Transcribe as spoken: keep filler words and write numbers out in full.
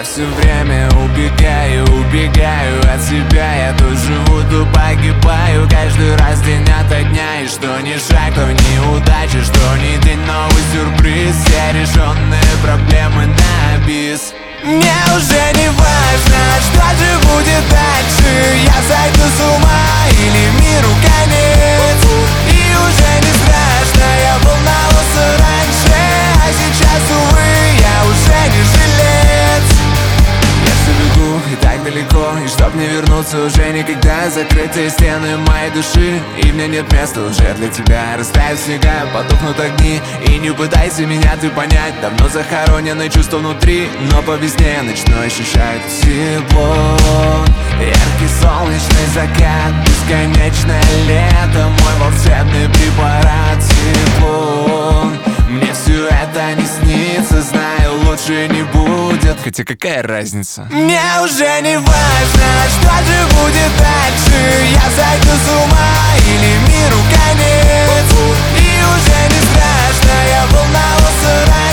все время убегаю, убегаю от себя. Я то живу, то погибаю, каждый раз день ото дня. И что ни шаг, то неудача, что ни день новый сюрприз. Все решенные проблемы на бис. Мне уже не важно, что же будет дальше. Я сойду с ума или миру конец. И уже не страшно, я волновался раньше, а сейчас, увы, я уже не жилец. Я все бегу и так далеко, и чтоб не вернуться уже никогда. Закрытые стены моей души, и мне нет места уже для тебя. Растают снега, потухнут огни, и не пытайся меня ты понять. Давно захороненные чувства внутри, но по весне начну ощущать тепло. Яркий солнечный закат, бесконечное лето, мой волшебный препарат циклон. Мне все это не снится, знаю, лучше не будет. Хотя какая разница? Мне уже не важно, что же будет дальше. Я сойду с ума или миру конец. И уже не страшно, я волновался раньше.